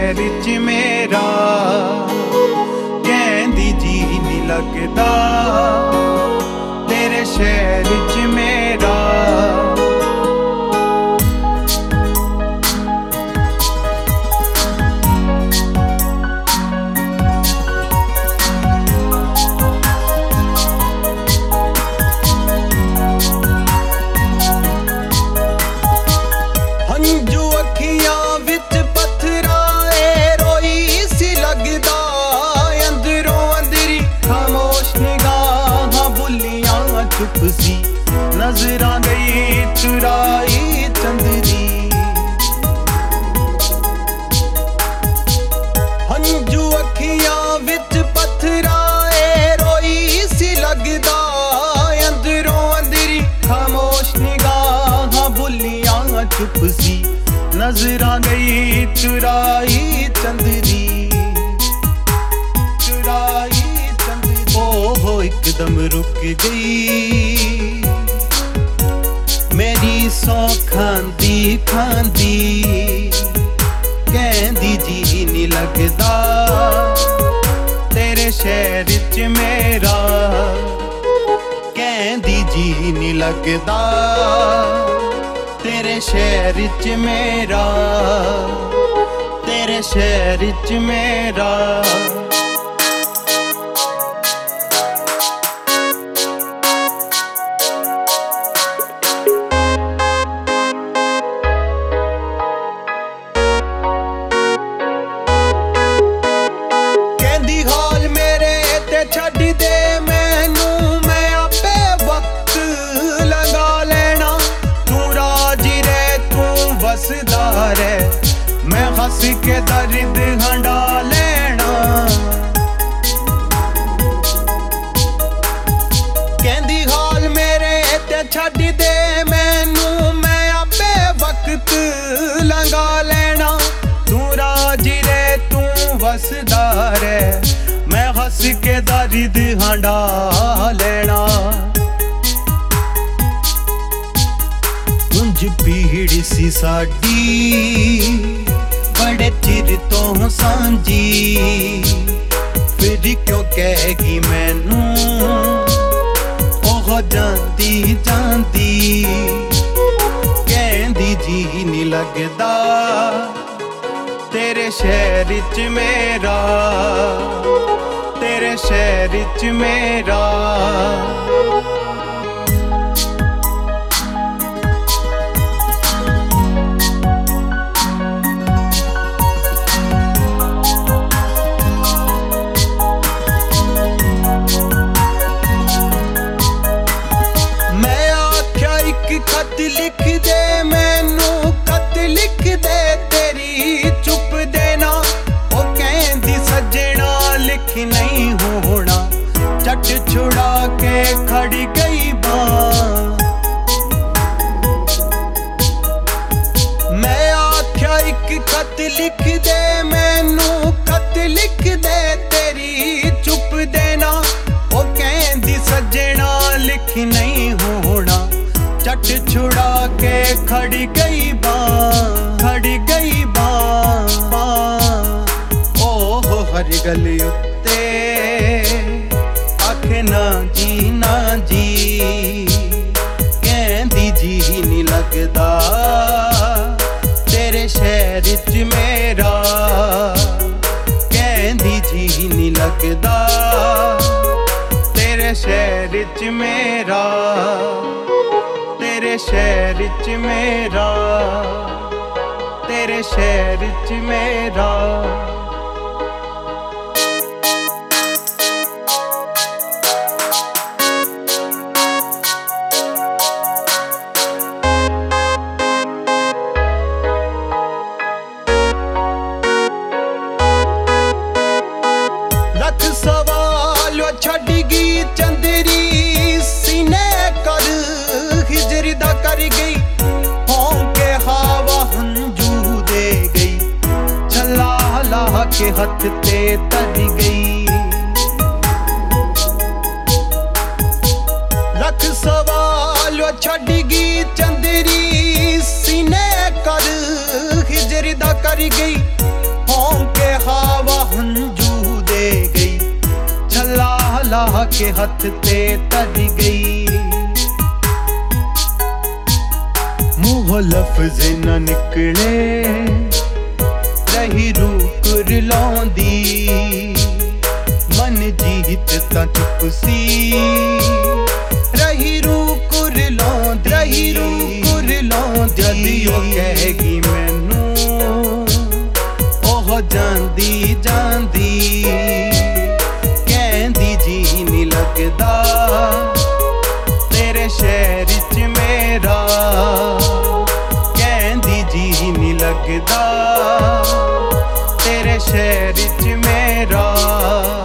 शहर च मेरा कहंदी जी नहीं लगदा तेरे शहर च मेरा। चुप सी नजरां गई चुराई चंदरी, हंजू अखियां विच पत्थराए रोई सी लगदा अंदरों अंदरी खामोश निगाहां भुलियां चुप सी नजरां गई चुराई चंदरी, चुराई चंदरी। ओहो एकदम रुक गई मेरी सौ खांदी खांदी कहंदी जी नहीं लगदा तेरे शहर च मेरा, कहंदी जी नहीं लगदा तेरे शहर च मेरा, तेरे शहर च मेरा। छड्ड दे मैनू मैं आपे वक्त लगा लेना, तू राजी रह तू वसदा रह मैं हंस के दर्द हंडा लेना। कहंदी हाल मेरे ते छड्ड दे मैनू मैं आपे वक्त लगा लेना, तू राजी रह तू वसदा रह मैं हंस के दर्द हंडा लेना। उंज पीड़ सी साडी बड़े चिर तो सांझी, फिर क्यों कहेगी मैनू ओह जांदी जांदी, कहंदी जी नहीं लगदा तेरे शहर च मेरा, तेरे शहर च मेरा। मैं आख्या एक खत लिख दे मैनू, खत लिख दे तेरी चुप देना, ओ कहंदी सजना लिख नहीं होना झट छुड़ा के खड़ी गई बां। मैं आख्या एक खत लिख दे मैनू, खत लिख दे तेरी चुप देना, ओ कहंदी सजना लिख नहीं होना झट छुड़ा के खड़ी गई बां, खड़ी गई बां। ओहो हर गल उत्ते आखे ना जी ना जी, कहंदी जी नहीं लगदा तेरे शहर च मेरा, कहंदी जी नहीं लगदा तेरे शहर च मेरा, तेरे शहर च मेरा, तेरे शहर च मेरा। लख सवाल छड्ड गई चंदरी सीने कर हिजर दा कर गई, होंके हवा हंजू दे गई छला ला के हथ ते तर गई। लख सवाल छड्ड गई चंदरी सीने कर हिजर दा कर गई, होंके हवा हंजू दे गई, छला ला के हथ ते तर गई। मुँह लफ्ज न निकले, रही रूह कुरलाउंदी, मन जीत तां चुप सी, रही रूह कुरलाउंदी, रही रूह कुरलाउंदी। जदी ओ कहेगी मैनू ओह जांदी जांदी, कहंदी जी नहीं लगदा तेरे शहर च मेरा, कहंदी जी नहीं लगदा तेरे शहर च मेरा।